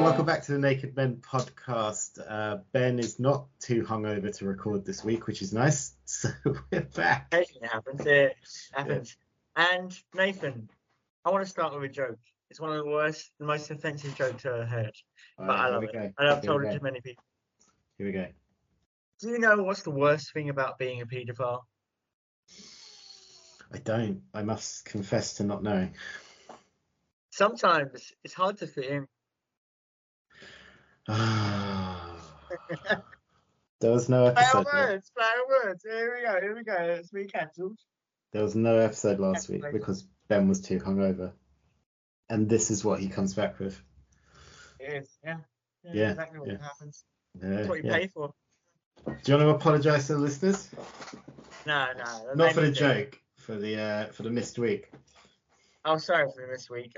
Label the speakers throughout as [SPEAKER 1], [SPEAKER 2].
[SPEAKER 1] welcome back to the Naked Men podcast. Ben is not too hungover to record this week, which is nice. So we're back.
[SPEAKER 2] Occasionally happens. It happens. Yeah. And Nathan, I want to start with a joke. It's one of the worst, the most offensive jokes I've ever heard. But I love it. And I've told it to many people.
[SPEAKER 1] Here we go.
[SPEAKER 2] Do you know what's the worst thing about being a paedophile?
[SPEAKER 1] I don't. I must confess to not knowing.
[SPEAKER 2] Sometimes it's hard to fit in.
[SPEAKER 1] There was no episode.
[SPEAKER 2] Play words. Here we go. It's been cancelled.
[SPEAKER 1] There was no episode last week because Ben was too hungover. And this is what he comes back with.
[SPEAKER 2] It is, yeah. Exactly what happens. That's what you pay for.
[SPEAKER 1] Do you want to apologise to the listeners?
[SPEAKER 2] No.
[SPEAKER 1] Not for the joke, for the missed week.
[SPEAKER 2] Oh, sorry for the missed week.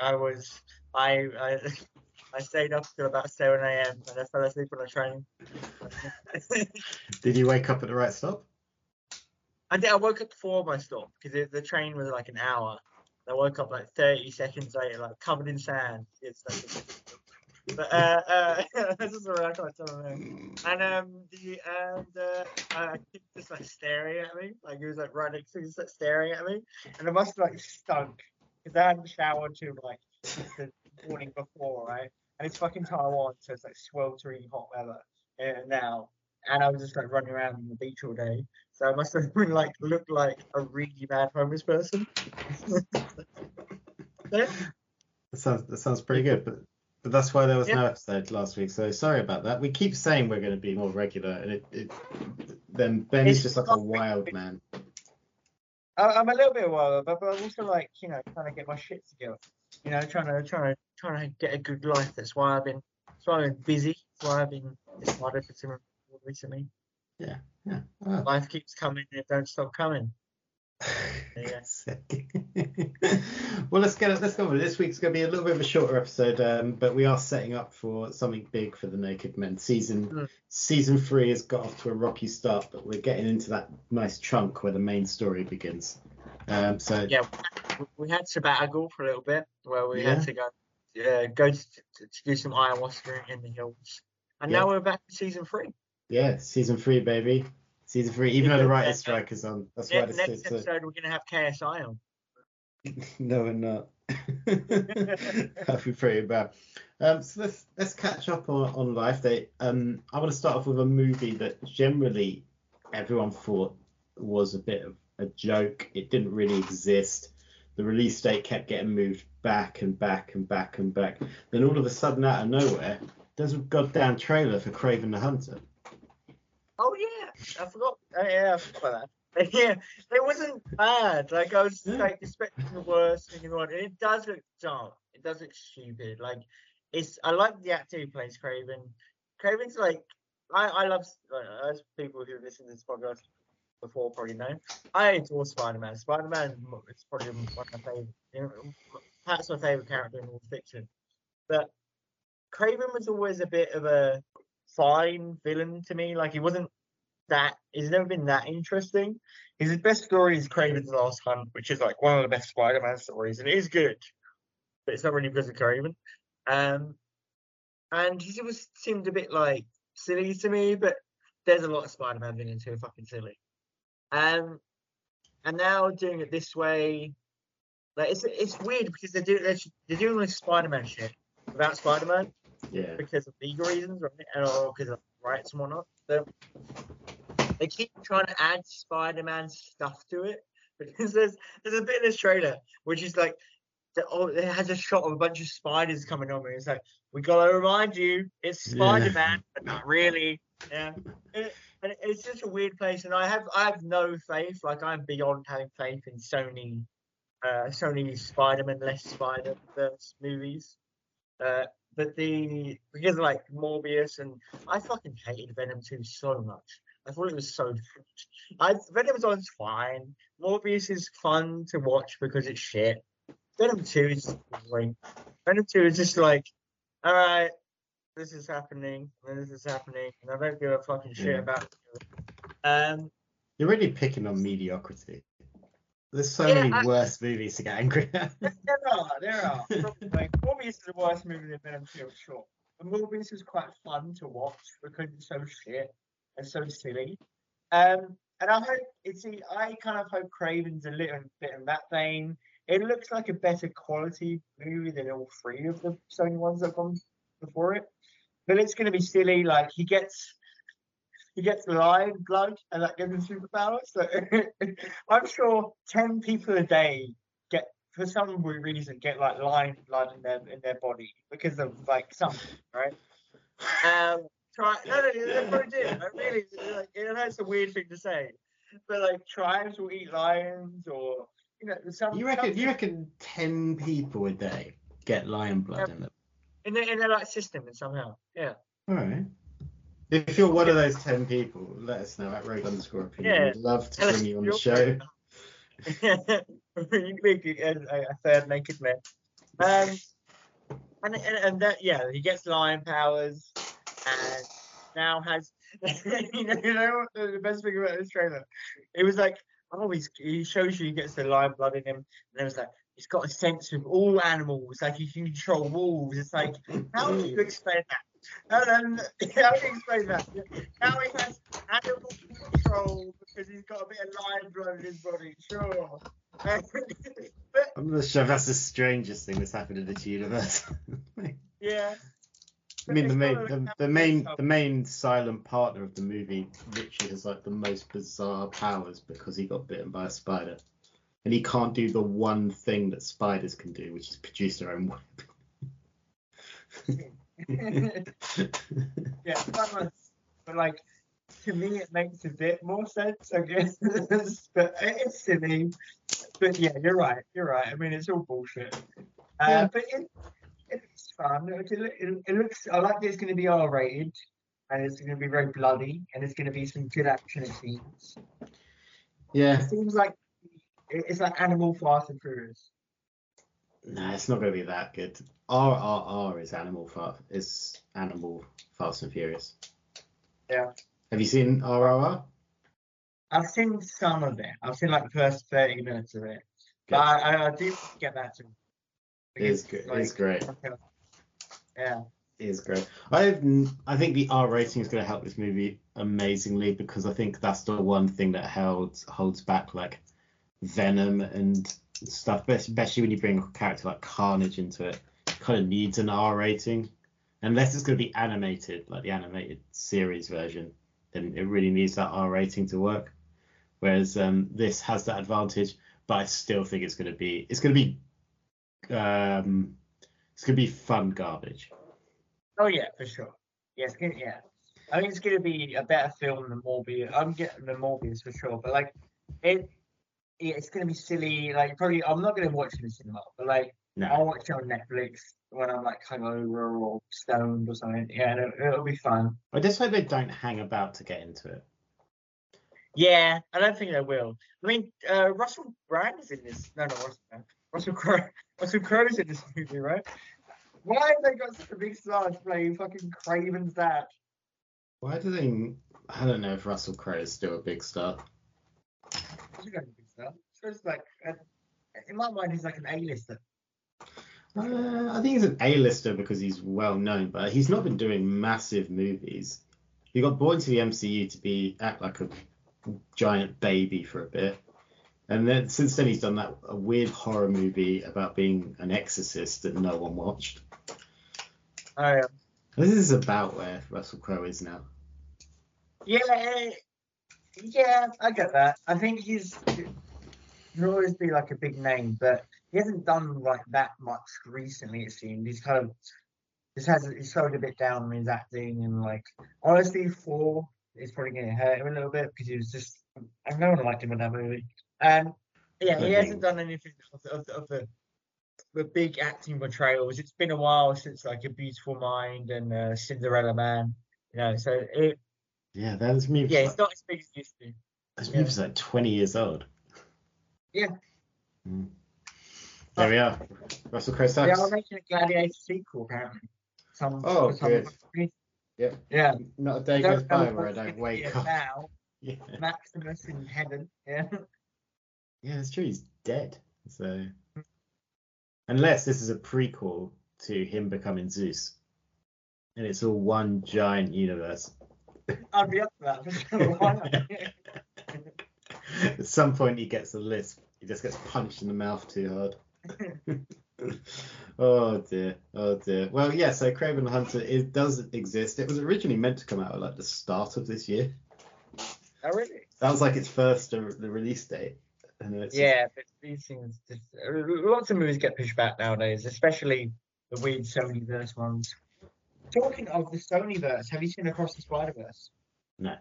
[SPEAKER 2] I stayed up till about 7 a.m. and I fell asleep on a train.
[SPEAKER 1] Did you wake up at the right stop?
[SPEAKER 2] I did. I woke up before my stop because the train was like an hour. I woke up like 30 seconds later, like covered in sand. It's like, but this is what I can't tell him. And he just like staring at me, like he was like right next to me, just like staring at me, and I must have like stunk because I hadn't showered till like the morning before, right? And it's fucking Taiwan, so it's like sweltering hot weather now. And I was just like running around on the beach all day, so I must have been like looked like a really bad homeless person.
[SPEAKER 1] That sounds pretty good, but that's why there was no episode last week. So sorry about that. We keep saying we're going to be more regular, and then Ben is just like a wild man.
[SPEAKER 2] I'm a little bit wild, but I'm also like trying to get my shit together. Trying to get a good life. That's why I've been busy. That's why I've been decided for some recently.
[SPEAKER 1] Yeah.
[SPEAKER 2] Wow. Life keeps coming. It don't stop coming.
[SPEAKER 1] Well, let's go with it. This week's going to be a little bit of a shorter episode, but we are setting up for something big for the Naked Men. Season 3 has got off to a rocky start, but we're getting into that nice chunk where the main story begins.
[SPEAKER 2] We had sabbatical for a little bit where we had to go to do some ayahuasca in the hills, and now we're back to season 3. Yeah,
[SPEAKER 1] season 3, baby. Season 3, even though the writer's strike is on. That's why
[SPEAKER 2] next episode we're going to have KSI on.
[SPEAKER 1] No, we're not. That'd be pretty bad. So let's catch up on Life Day. I want to start off with a movie that generally everyone thought was a bit of a joke. It didn't really exist. The release date kept getting moved back and back and back and back. Then all of a sudden, out of nowhere, there's a goddamn trailer for Kraven the Hunter.
[SPEAKER 2] Oh yeah, I forgot. I forgot that. Yeah, it wasn't bad. Like I was like expecting the worst thing in the world. And it does look dumb. It does look stupid. Like I like the actor who plays Kraven. Kraven's like I love as people who listen to this podcast before probably know. I adore Spider-Man. Spider-Man is probably one of my favorite. Perhaps my favorite character in all fiction. But Kraven was always a bit of a fine villain to me. Like he's never been that interesting. His best story is Kraven's Last Hunt, which is like one of the best Spider-Man stories, and it is good, but it's not really because of Kraven. And he always seemed a bit like silly to me, but there's a lot of Spider-Man villains who are fucking silly. And now doing it this way, like it's weird because they're doing this Spider-Man shit without Spider-Man.
[SPEAKER 1] Yeah.
[SPEAKER 2] Because of legal reasons, right? Or because of rights and whatnot. So they keep trying to add Spider-Man stuff to it. Because there's a bit in this trailer which is like it has a shot of a bunch of spiders coming on, and it's like, we gotta remind you, it's Spider-Man, but not really. Yeah. And it's just a weird place, and I have no faith. Like I'm beyond having faith in Sony's Spider-Man, less Spider-Verse movies. But because of like Morbius, and I fucking hated Venom 2 so much. I thought it was so Venom was fine. Morbius is fun to watch because it's shit. Venom 2 is boring. Venom 2 is just like, all right, this is happening, and this is happening, and I don't give a fucking shit about it.
[SPEAKER 1] You're really picking on mediocrity. There's so many worse movies to get angry at.
[SPEAKER 2] There are. Morbius is the worst movie than Venom 2, sure. Morbius was quite fun to watch because it's so shit and so silly. And I hope I kind of hope Craven's a little bit in that vein. It looks like a better quality movie than all three of the Sony ones that have gone before it. But it's going to be silly. Like he gets lion blood, and that gives him superpowers. So I'm sure 10 people a day get, for some reason, get like lion blood in their body because of like something, right? No, they probably do. I really, like, I know it's a weird thing to say, but like tribes will eat lions, or
[SPEAKER 1] You reckon 10 people a day get lion blood in them?
[SPEAKER 2] In their like system and somehow, yeah.
[SPEAKER 1] All right. If you're one of those 10 people, let us know at Rogue_opinion.
[SPEAKER 2] Yeah.
[SPEAKER 1] We'd love to bring you on the show.
[SPEAKER 2] You can be a third naked man. And that, yeah, he gets lion powers, and now has you know what the best thing about this trailer? It was like, oh, he shows you he gets the lion blood in him, and it was like he's got a sense of all animals, like he can control wolves. It's like, how do you explain that? How do you explain that? Now he has animal control because he's got a bit of lion blood in his body, sure.
[SPEAKER 1] I'm not sure if that's the strangest thing that's happened in this universe.
[SPEAKER 2] Yeah.
[SPEAKER 1] I mean, the main silent partner of the movie literally has like the most bizarre powers because he got bitten by a spider, and he can't do the one thing that spiders can do, which is produce their own web.
[SPEAKER 2] Yeah, but like, to me it makes a bit more sense, I guess. But it's silly. But yeah, you're right. I mean, it's all bullshit. But it's fun. It looks. I like it's going to be R-rated, and it's going to be very bloody, and it's going to be some good action, it seems.
[SPEAKER 1] Yeah.
[SPEAKER 2] It seems like it's like Animal Fast and Furious.
[SPEAKER 1] No, it's not going to be that good. RRR is Animal Fast and Furious.
[SPEAKER 2] Yeah.
[SPEAKER 1] Have you seen RRR?
[SPEAKER 2] I've seen some of it. I've seen like the first 30 minutes of it. But I do get that too.
[SPEAKER 1] It's good. Like, it's great.
[SPEAKER 2] Yeah.
[SPEAKER 1] It is great. I think the R rating is going to help this movie amazingly, because I think that's the one thing that holds back like Venom and stuff, especially when you bring a character like Carnage into it. It kind of needs an R rating, unless it's going to be animated, like the animated series version. Then it really needs that R rating to work. Whereas this has that advantage, but I still think it's going to be fun garbage.
[SPEAKER 2] Oh yeah, for sure. Yeah, I think it's gonna be a better film than Morbius. I'm getting the Morbius for sure, but like it's gonna be silly. Like, probably I'm not gonna watch it in the cinema, but like I'll watch it on Netflix when I'm like hungover or stoned or something. Yeah, it'll be fun.
[SPEAKER 1] I just hope they don't hang about to get into it.
[SPEAKER 2] Yeah, I don't think they will. I mean, Russell Brand is in this. No, Russell Crowe. Russell Crowe's in this movie, right? Why have they got such a big star playing fucking Craven's dad?
[SPEAKER 1] Why do they? I don't know if Russell Crowe is still a big star.
[SPEAKER 2] He's a big star. So it's like, in my mind, he's like an A-lister.
[SPEAKER 1] I think he's an A-lister because he's well known, but he's not been doing massive movies. He got brought into the MCU to act like a giant baby for a bit, and then since then he's done a weird horror movie about being an exorcist that no one watched.
[SPEAKER 2] Oh yeah.
[SPEAKER 1] This is about where Russell Crowe is now.
[SPEAKER 2] Yeah, I get that. I think he'll always be like a big name, but he hasn't done like that much recently. It seems he's kind of he's slowed a bit down in his acting, and like honestly, 4 is probably going to hurt him a little bit because he was just, no one liked him in that movie. And yeah, he hasn't done anything of the big acting portrayals. It's been a while since like A Beautiful Mind and Cinderella Man, so
[SPEAKER 1] yeah, that's me.
[SPEAKER 2] Yeah, it's not as big as it used to be.
[SPEAKER 1] This movie's like 20 years old.
[SPEAKER 2] Yeah.
[SPEAKER 1] There we are. Russell Crowe sucks.
[SPEAKER 2] They are making a Gladiator sequel apparently.
[SPEAKER 1] Good. Yeah.
[SPEAKER 2] Yeah.
[SPEAKER 1] Not a day goes by where I don't wake up.
[SPEAKER 2] Now, yeah. Maximus in heaven. Yeah.
[SPEAKER 1] Yeah, it's true. He's dead. So, unless this is a prequel to him becoming Zeus, and it's all one giant universe.
[SPEAKER 2] I'd be up for that for sure. Why not?
[SPEAKER 1] At some point, he gets a lisp. He just gets punched in the mouth too hard. Oh dear, oh dear. Well, yeah. So Kraven the Hunter does exist. It was originally meant to come out at like the start of this year.
[SPEAKER 2] Oh, really?
[SPEAKER 1] That was like its first the release date. And then it's
[SPEAKER 2] Yeah, but these things, lots of movies get pushed back nowadays, especially the weird Sony-verse ones. Talking of the Sony-verse, have you seen Across the Spider-Verse?
[SPEAKER 1] No.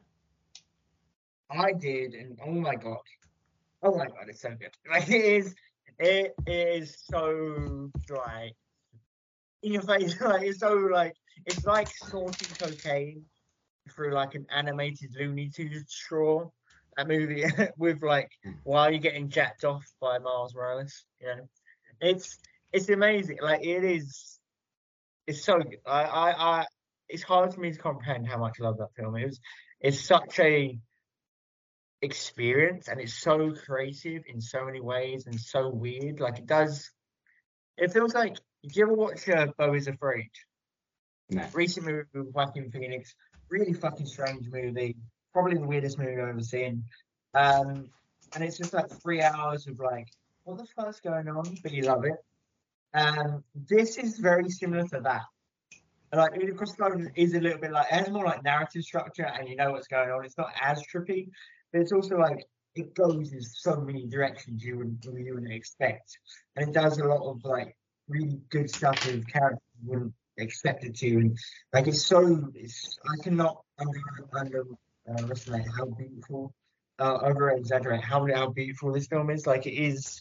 [SPEAKER 2] I did, and oh my god, it's so good. Like it is so dry in your face. Like it's like snorting cocaine through like an animated Looney Tunes straw. That movie with like while you're getting jacked off by Miles Morales. You know, it's amazing. Like it's so good. It's hard for me to comprehend how much I love that film. It's such a experience, and it's so creative in so many ways and so weird. Like it feels like. Did you ever watch Beau is Afraid?
[SPEAKER 1] No.
[SPEAKER 2] Recent movie with Joaquin Phoenix. Really fucking strange movie. Probably the weirdest movie I've ever seen. And it's just like 3 hours of like, what the fuck's going on? But you love it. This is very similar to that. Like Across the Spider is a little bit like, it has more like narrative structure and you know what's going on. It's not as trippy, but it's also like it goes in so many directions you wouldn't expect. And it does a lot of like really good stuff with characters you wouldn't expect it to. And like I cannot underestimate how beautiful, over exaggerate how beautiful this film is. Like it is.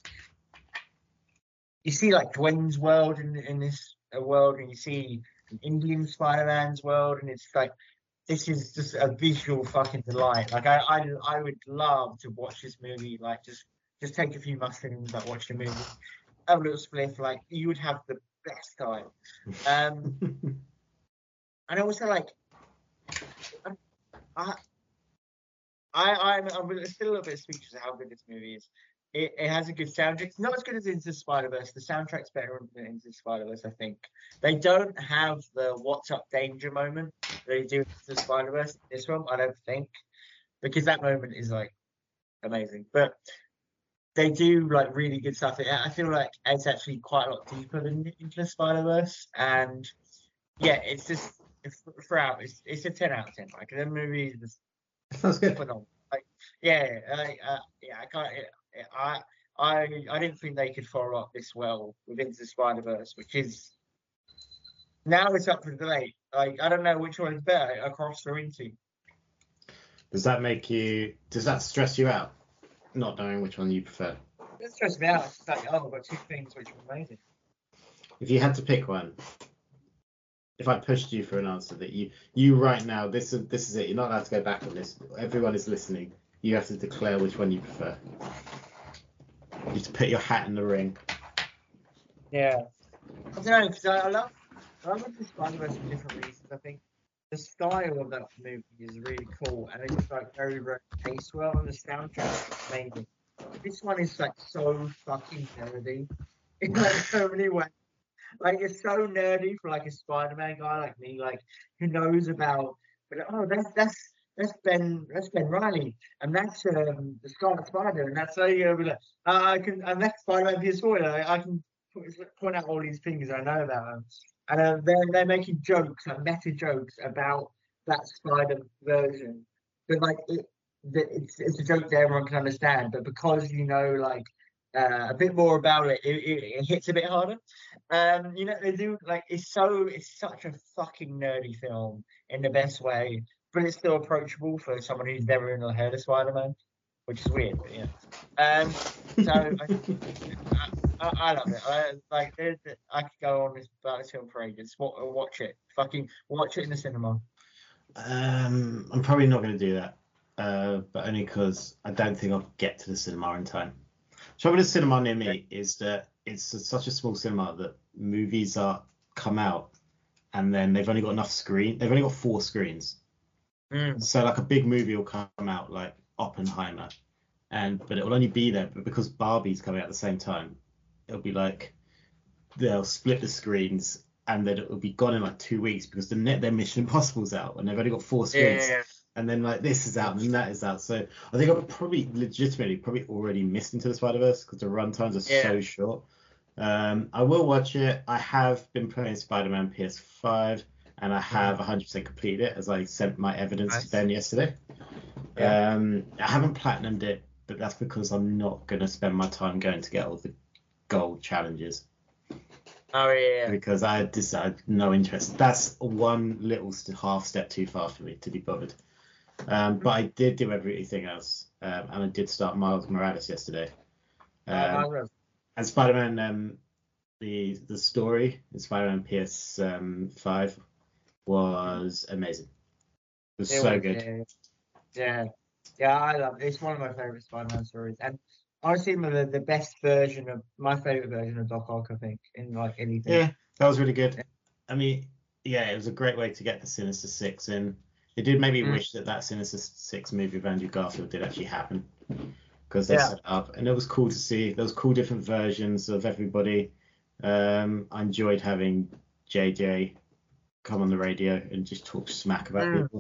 [SPEAKER 2] You see like Dwayne's world in this world, and you see an Indian Spider-Man's world, and it's like this is just a visual fucking delight. Like I would love to watch this movie. Like just take a few mushrooms, like watch the movie, have a little spliff. Like you would have the best time. And also like I'm still a little bit speechless at how good this movie is. It has a good soundtrack. It's not as good as Into the Spider-Verse. The soundtrack's better than Into the Spider-Verse, I think. They don't have the "What's Up Danger" moment that they do Into the Spider-Verse. This one, I don't think, because that moment is like amazing. But they do like really good stuff. I feel like it's actually quite a lot deeper than Into the Spider-Verse, and yeah, it's just throughout. It's a 10 out of 10. Like the movie is
[SPEAKER 1] Sounds good.
[SPEAKER 2] phenomenal. Like yeah, I can't. I didn't think they could follow up this well with Into the Spider-Verse, which is now it's up for debate. Like I don't know which one is better, Across or Into.
[SPEAKER 1] Does that stress you out, not knowing which one you prefer?
[SPEAKER 2] It stresses me out. It's like, oh, I've got two things which are amazing.
[SPEAKER 1] If you had to pick one, if I pushed you for an answer that you right now, this is it. You're not allowed to go back on this. Everyone is listening. You have to declare which one you prefer. You have to put your hat in the ring.
[SPEAKER 2] Yeah. I don't know, because I love the Spider-Verse for different reasons. I think the style of that movie is really cool, and it's like very, very paced well, and the soundtrack is amazing. This one is like so fucking nerdy in like so many ways. Like it's so nerdy for like a Spider-Man guy like me, like who knows about. But oh, that's Ben Riley, and that's the Scarlet Spider, and that's I can, and that's Spider-Man PS4. I can point out all these things I know about them, and they're making jokes, like meta jokes about that Spider version, but like it's a joke that everyone can understand, but because you know like a bit more about it hits a bit harder. You know they do like it's such a fucking nerdy film in the best way, but it's still approachable for someone who's never even heard of Spider-Man, which is weird, but yeah. So I love it. I could go on about this film for ages. Watch it, fucking watch it in the cinema.
[SPEAKER 1] I'm probably not going to do that, but only because I don't think I'll get to the cinema in time. The trouble with the cinema near me is that it's such a small cinema that movies come out and then they've only got enough screen. They've only got 4 screens. So like a big movie will come out like Oppenheimer, but it will only be there. But because Barbie's coming out at the same time, it'll be like they'll split the screens and that it will be gone in like 2 weeks because their Mission Impossible's out and they've only got 4 screens.
[SPEAKER 2] Yeah.
[SPEAKER 1] And then like this is out and then that is out. So I think I'm probably already missed Into the Spider-Verse because the runtimes are so short. I will watch it. I have been playing Spider-Man PS5 and I have 100% completed it as I sent my evidence to Ben yesterday. I haven't platinumed it, but that's because I'm not going to spend my time going to get all the gold challenges.
[SPEAKER 2] Oh yeah.
[SPEAKER 1] Because I have no interest. That's one little half step too far for me to be bothered. But I did do everything else, and I did start Miles Morales yesterday. And Spider-Man, the story in Spider-Man PS5 was amazing. It was so good.
[SPEAKER 2] Yeah, I love it. It's one of my favorite Spider-Man stories, and honestly, the best version of my favorite version of Doc Ock, I think, in like anything.
[SPEAKER 1] Yeah, that was really good. I mean, yeah, it was a great way to get the Sinister Six in. It did make me wish that Sinister Six movie of Andrew Garfield did actually happen because they set it up, and it was cool to see. There was cool different versions of everybody. I enjoyed having JJ come on the radio and just talk smack about people.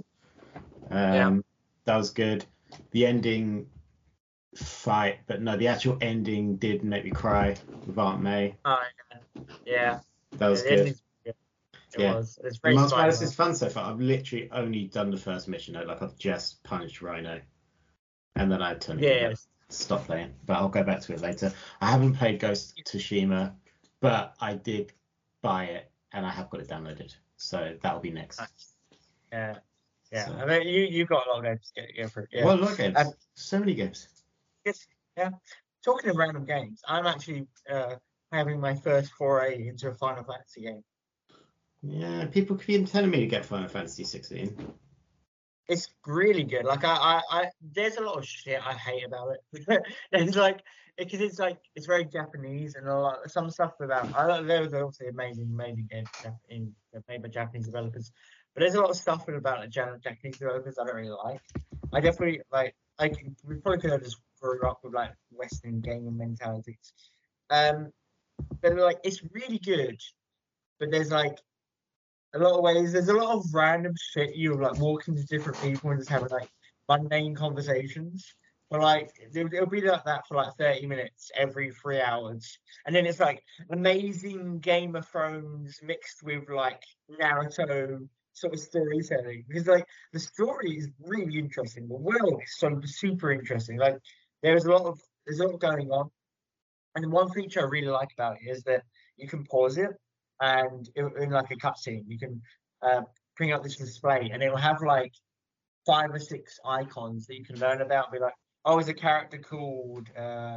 [SPEAKER 1] That was good. The ending fight, but no, the actual ending did make me cry with Aunt May.
[SPEAKER 2] Oh yeah,
[SPEAKER 1] that was good.
[SPEAKER 2] It was. It's
[SPEAKER 1] very Miles Morales is fun so far. I've literally only done the first mission though. Like I've just punched Rhino, and then I turned stop playing. But I'll go back to it later. I haven't played Ghost of Tsushima, but I did buy it and I have got it downloaded. So that'll be next.
[SPEAKER 2] Yeah. So. I mean, you've got a lot of games to get for it. Yeah.
[SPEAKER 1] Well, a lot of games. So many games.
[SPEAKER 2] Yes. Yeah. Talking of random games, I'm actually having my first foray into a Final Fantasy game.
[SPEAKER 1] Yeah, people keep been telling me to get Final Fantasy 16.
[SPEAKER 2] It's really good. Like I there's a lot of shit I hate about it. It's like because it's very Japanese and some stuff about. There was obviously amazing games made by Japanese developers, but there's a lot of stuff about the Japanese developers I don't really like. I definitely like we probably could have just grew up with like Western gaming mentalities. But like it's really good, but there's like a lot of ways. There's a lot of random shit. You're like walking to different people and just having like mundane conversations. But like it'll be like that for like 30 minutes every 3 hours, and then it's like amazing Game of Thrones mixed with like Naruto sort of storytelling. Because like the story is really interesting. The world is so super interesting. Like there's a lot going on, and one feature I really like about it is that you can pause it. And in like a cutscene, you can bring up this display, and it will have like 5 or 6 icons that you can learn about. Be like, oh, there's a character called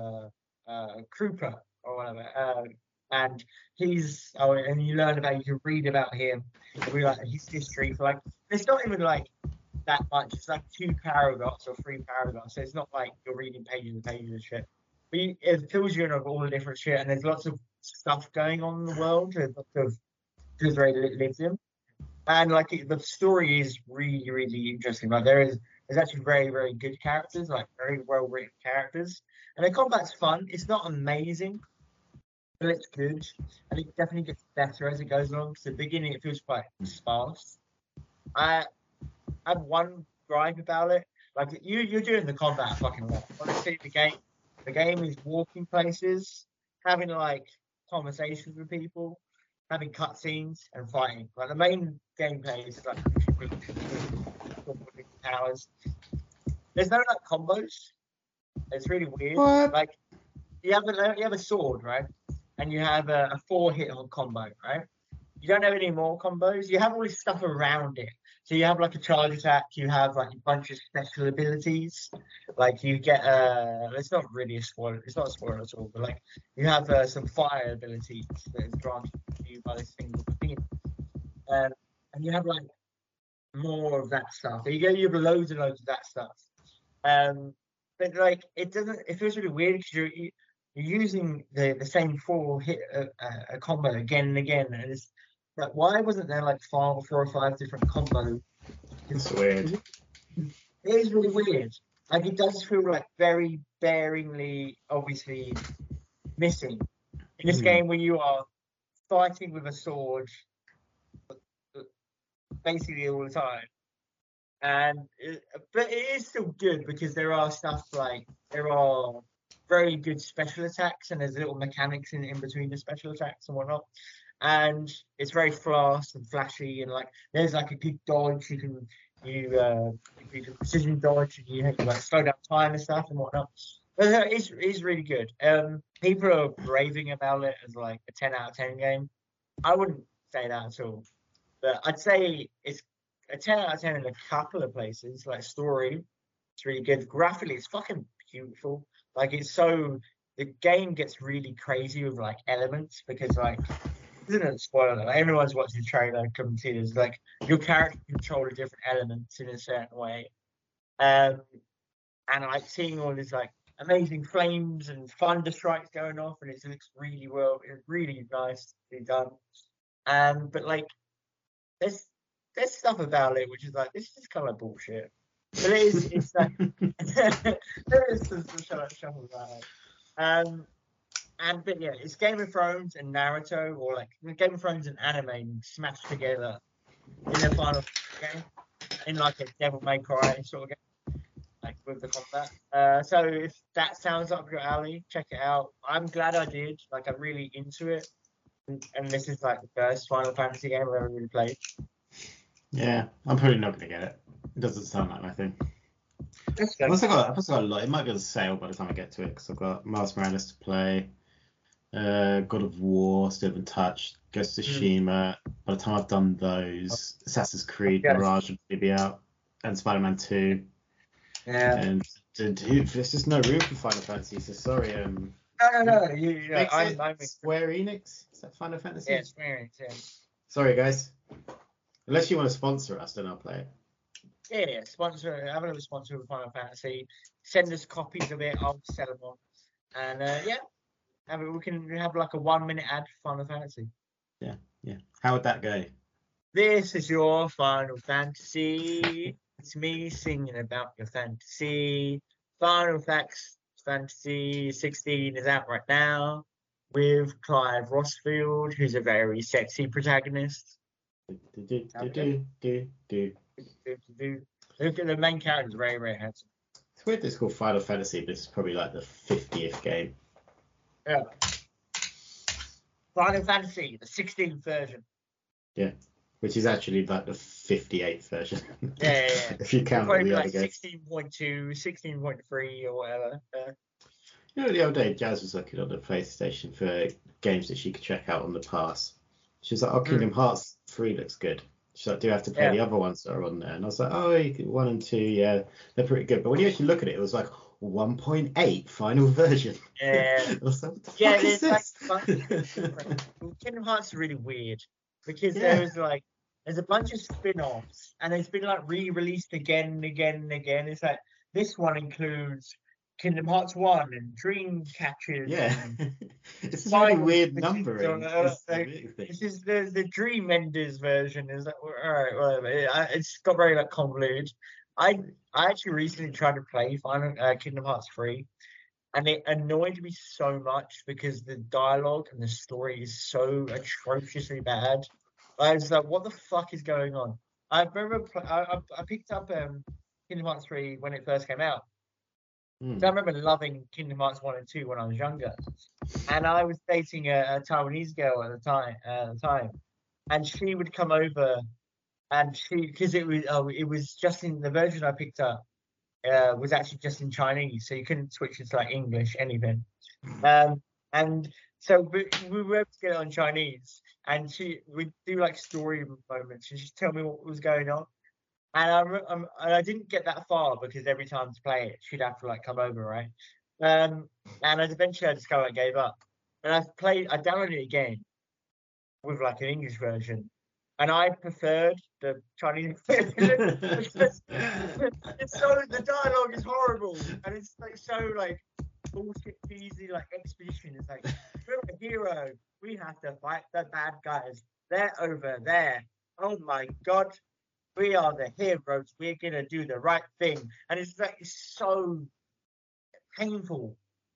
[SPEAKER 2] Krupa or whatever, and and you learn about, you can read about him, and be like his history. For like, it's not even like that much. It's like 2 paragraphs or 3 paragraphs, so it's not like you're reading pages and pages of shit. But it fills you in of all the different shit, and there's lots of stuff going on in the world because Ray lives in, and like the story is really, really interesting. Like there's actually very, very good characters, like very well written characters, and the combat's fun. It's not amazing, but it's good, and it definitely gets better as it goes along. Because at the beginning it feels quite sparse. I have one gripe about it. Like you're doing the combat fucking well. Honestly, the game is walking places, having like conversations with people, having cutscenes and fighting. Like the main gameplay is like powers. There's no like combos. It's really weird.
[SPEAKER 1] What?
[SPEAKER 2] Like you have a sword, right? And you have a 4-hit combo, right? You don't have any more combos. You have all this stuff around it. So you have like a charge attack. You have like a bunch of special abilities. Like you get it's not really a spoiler. It's not a spoiler at all. But like you have some fire abilities that is granted to you by this thing called the Phoenix. And you have like more of that stuff. You have loads and loads of that stuff. But like it feels really weird because you're using the same 4-hit a combo again and again, and it's like, why wasn't there like 4 or 5 different combos?
[SPEAKER 1] It's weird.
[SPEAKER 2] It is really weird. Like it does feel like very bearingly, obviously missing in this game where you are fighting with a sword basically all the time. But it is still good because there are stuff like there are very good special attacks and there's little mechanics in between the special attacks and whatnot. And it's very fast and flashy and like there's like a good dodge you can precision dodge and you have to like slow down time and stuff and whatnot. But it's really good. People are raving about it as like a 10 out of 10 game. I wouldn't say that at all. But I'd say it's a 10 out of 10 in a couple of places. Like story, it's really good. Graphically, it's fucking beautiful. Like the game gets really crazy with like elements because like isn't it a spoiler? Like, everyone's watching the trailer can see there's like your character control the different elements in a certain way. And like seeing all these like amazing flames and thunder strikes going off and it looks really well. It's really nice to be done. But like there's stuff about it which is like this is kind of bullshit. But it's like there is some stuff about it. But yeah, it's Game of Thrones and Naruto, or like Game of Thrones and anime smashed together in the final game, in like a Devil May Cry sort of game, like with the combat. So if that sounds up your alley, check it out. I'm glad I did. Like I'm really into it, and this is like the first Final Fantasy game I've ever really played.
[SPEAKER 1] Yeah, I'm probably not gonna get it. It doesn't sound like my thing. I've also got a lot. It might be on sale by the time I get to it because I've got Miles Morales to play. God of War, still haven't touched. Ghost of Tsushima. By the time I've done those, Assassin's Creed Mirage will be out, and Spider-Man 2.
[SPEAKER 2] Yeah.
[SPEAKER 1] And there's just no room for Final Fantasy. So sorry.
[SPEAKER 2] No. I'm
[SPEAKER 1] Square Enix. Is that Final Fantasy?
[SPEAKER 2] Yeah, Square Enix. Yeah.
[SPEAKER 1] Sorry, guys. Unless you want to sponsor us, then I'll play it.
[SPEAKER 2] Yeah, sponsor. Have a sponsor with Final Fantasy. Send us copies of it. I'll sell them on. And yeah. We can have like a 1 minute ad for Final Fantasy.
[SPEAKER 1] Yeah. How would that go?
[SPEAKER 2] This is your Final Fantasy. It's me singing about your fantasy. Final Fantasy 16 is out right now with Clive Rossfield, who's a very sexy protagonist. Look at the main character is very, very handsome.
[SPEAKER 1] It's weird it's called Final Fantasy, but it's probably like the 50th game.
[SPEAKER 2] Yeah. Final Fantasy, the 16th version.
[SPEAKER 1] Yeah, which is actually like the 58th version.
[SPEAKER 2] Yeah.
[SPEAKER 1] If you count all the other games.
[SPEAKER 2] 16.2, 16.3 or whatever.
[SPEAKER 1] You know, the other day, Jazz was looking on the PlayStation for games that she could check out on the pass. She was like, oh, Kingdom Hearts 3 looks good. She's like, do you have to play the other ones that are on there? And I was like, oh, 1 and 2, yeah, they're pretty good. But when you actually look at it, it was like 1.8 final version.
[SPEAKER 2] Yeah.
[SPEAKER 1] I was like, what the fuck is this?
[SPEAKER 2] Like, Kingdom Hearts is really weird because there's a bunch of spin-offs and it's been like re-released again and again and again. It's like this one includes Kingdom Hearts 1 and Dream Catchers.
[SPEAKER 1] Yeah. It's a really weird numbering.
[SPEAKER 2] This is the Dream Enders version. Is like, all right, whatever. It's got very like convoluted. I actually recently tried to play Kingdom Hearts 3, and it annoyed me so much because the dialogue and the story is so atrociously bad. I was like, what the fuck is going on? I remember I picked up Kingdom Hearts 3 when it first came out. So I remember loving Kingdom Hearts 1 and 2 when I was younger. And I was dating a Taiwanese girl at the time. And she would come over and because it was just in the version I picked up was actually just in Chinese, so you couldn't switch it to like English, anything. And so we were able to get it on Chinese, and we'd do like story moments, and she'd tell me what was going on. And I didn't get that far because every time to play it, she'd have to like come over, right? And eventually I just kind of like gave up. And I downloaded it again with like an English version. And I preferred the Chinese version because the dialogue is horrible and it's like so like bullshit cheesy like exposition. It's like we're a hero, we have to fight the bad guys. They're over there. Oh my god, we are the heroes. We're gonna do the right thing, and it's so painful.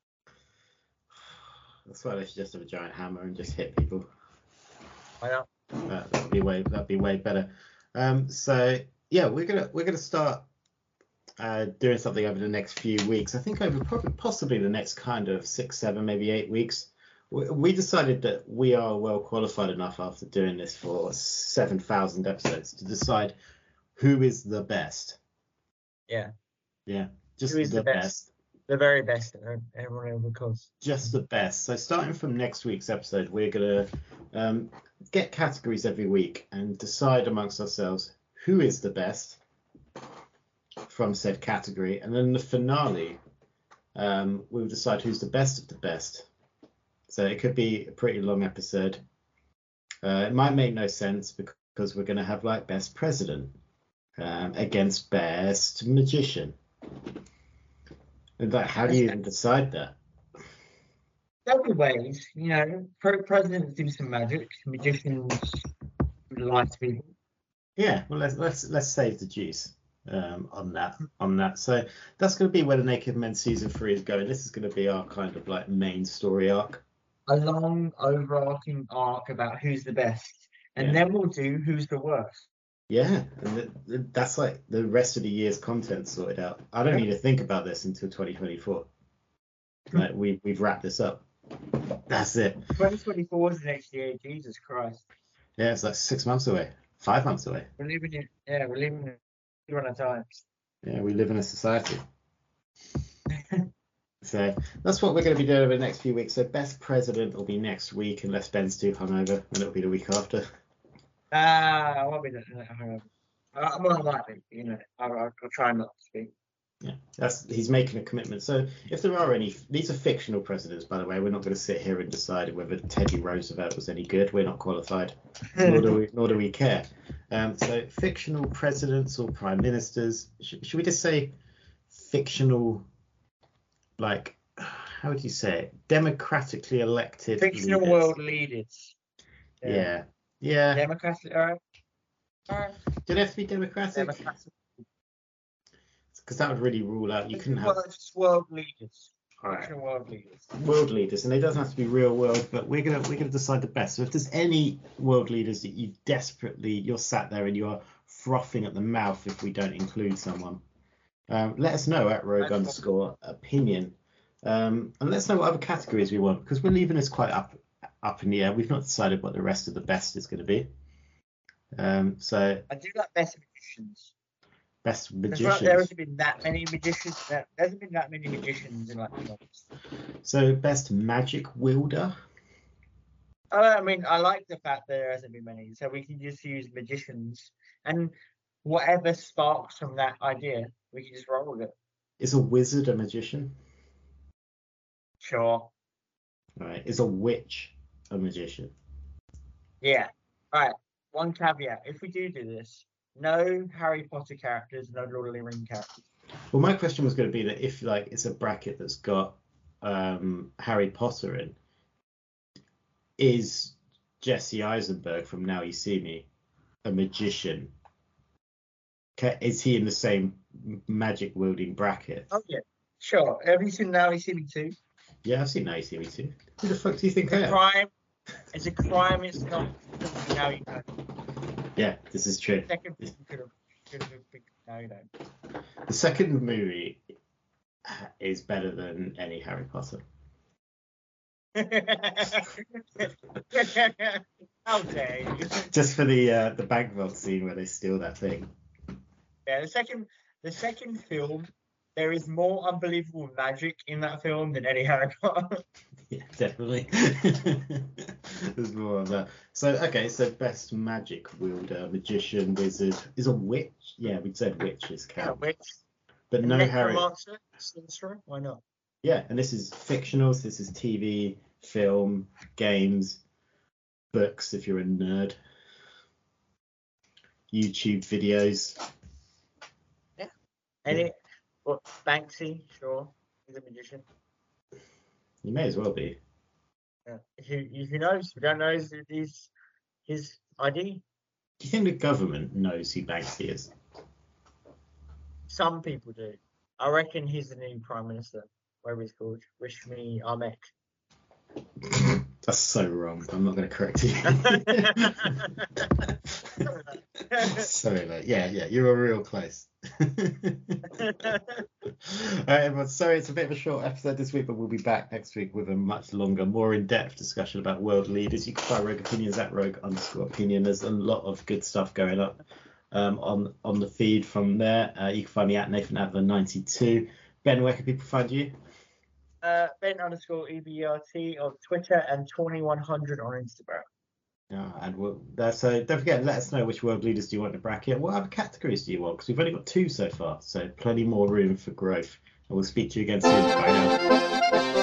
[SPEAKER 1] That's why they should just have a giant hammer and just hit people.
[SPEAKER 2] I know.
[SPEAKER 1] That'd be way better. So yeah, we're gonna start doing something over the next few weeks. I think over probably possibly the next kind of 6, 7, maybe 8 weeks. We decided that we are well qualified enough after doing this for 7,000 episodes to decide who is the best.
[SPEAKER 2] Yeah.
[SPEAKER 1] Yeah, just
[SPEAKER 2] Who is
[SPEAKER 1] the
[SPEAKER 2] the best? The very best that everyone ever calls.
[SPEAKER 1] just the best. So starting from next week's episode, we're gonna get categories every week and decide amongst ourselves who is the best from said category, and then the finale, we'll decide who's the best of the best. So it could be a pretty long episode. It might make no sense because we're going to have like best president against best magician. And like, how do you even decide that?
[SPEAKER 2] There'll be ways, presidents do some magic, magicians lie to people.
[SPEAKER 1] Yeah, well let's save the juice on that. So that's going to be where the Naked Men season 3 is going. This is going to be our kind of like main story arc.
[SPEAKER 2] A long overarching arc about who's the best, and then we'll do who's the worst.
[SPEAKER 1] Yeah, and that's like the rest of the year's content sorted out. I don't need to think about this until 2024. Like we've wrapped this up. That's it.
[SPEAKER 2] 2024 is the next year. Jesus Christ.
[SPEAKER 1] Yeah, it's like 6 months away, 5 months away.
[SPEAKER 2] We're living in run times.
[SPEAKER 1] Yeah, we live in a society. So that's what we're going to be doing over the next few weeks. So best president will be next week, unless Ben's too hungover, and it'll be the week after.
[SPEAKER 2] I won't be hungover. I'm unlikely, I'll try not to be.
[SPEAKER 1] Yeah, he's making a commitment. So if there are any, these are fictional presidents, by the way. We're not going to sit here and decide whether Teddy Roosevelt was any good. We're not qualified, nor do we care. So fictional presidents or prime ministers. Should we just say fictional? Like, how would you say it? Democratically elected
[SPEAKER 2] fictional
[SPEAKER 1] leaders.
[SPEAKER 2] World leaders.
[SPEAKER 1] Yeah.
[SPEAKER 2] Democratic. All right.
[SPEAKER 1] Did it have to be democratic? Because that would really rule out. You couldn't have
[SPEAKER 2] just world leaders.
[SPEAKER 1] Right.
[SPEAKER 2] Fictional world leaders.
[SPEAKER 1] World leaders, and it doesn't have to be real world, but we're gonna decide the best. So if there's any world leaders that you're sat there and you are frothing at the mouth if we don't include someone. Let us know at rogue_opinion. And let us know what other categories we want, because we're leaving this quite up in the air. We've not decided what the rest of the best is going to be. So
[SPEAKER 2] I do like best magicians.
[SPEAKER 1] Best magicians.
[SPEAKER 2] There hasn't been that many magicians. There hasn't been that many magicians in like films.
[SPEAKER 1] So best magic wielder.
[SPEAKER 2] I mean, I like the fact that there hasn't been many, so we can just use magicians and whatever sparks from that idea, we can just roll with it.
[SPEAKER 1] Is a wizard a magician?
[SPEAKER 2] Sure.
[SPEAKER 1] Right. Is a witch a magician?
[SPEAKER 2] Yeah. All right. One caveat: if we do this, no Harry Potter characters, no Lord of the Rings characters.
[SPEAKER 1] Well, my question was going to be that if like it's a bracket that's got Harry Potter in, is Jesse Eisenberg from Now You See Me a magician? Is he in the same magic wielding bracket?
[SPEAKER 2] Oh yeah, sure. Have you seen Now You See Me Too?
[SPEAKER 1] Yeah, I've seen Now You See Me Too. Who the fuck do you think I am?
[SPEAKER 2] It's a crime. It's not. Now you know.
[SPEAKER 1] Yeah, this is true.
[SPEAKER 2] Second could have been now you know.
[SPEAKER 1] The second movie is better than any Harry Potter.
[SPEAKER 2] How dare you?
[SPEAKER 1] Just for the bank vault scene where they steal that thing.
[SPEAKER 2] Yeah, the second film, there is more unbelievable magic in that film than any Harry Potter.
[SPEAKER 1] Yeah, definitely. There's more of that. So okay, so best magic wielder, magician, wizard is a witch. Yeah, we said witches count.
[SPEAKER 2] Yeah, witch.
[SPEAKER 1] But no Harry.
[SPEAKER 2] Sorcerer? Why not?
[SPEAKER 1] Yeah, and this is fictional. So this is TV, film, games, books. If you're a nerd, YouTube videos.
[SPEAKER 2] Yeah. Any? What? Banksy? Sure, he's a magician.
[SPEAKER 1] You may as well be.
[SPEAKER 2] Yeah. Who knows? We don't know his ID.
[SPEAKER 1] Do you think the government knows who Banksy is?
[SPEAKER 2] Some people do. I reckon he's the new Prime Minister, whatever he's called. Rashmi Ahmed.
[SPEAKER 1] That's so wrong. I'm not going to correct you. Sorry, mate. Yeah, you were real close. All right, everyone. Sorry, it's a bit of a short episode this week, but we'll be back next week with a much longer, more in-depth discussion about world leaders. You can find Rogue Opinions at Rogue_Opinion. There's a lot of good stuff going up on the feed from there. You can find me at Nathan Adler 92. Ben, where can people find you?
[SPEAKER 2] Ben_EBRT on Twitter and 2100 on Instagram.
[SPEAKER 1] So don't forget, let us know which world leaders do you want to bracket. What other categories do you want? Because we've only got 2 so far, so plenty more room for growth. And we'll speak to you again soon. Bye now.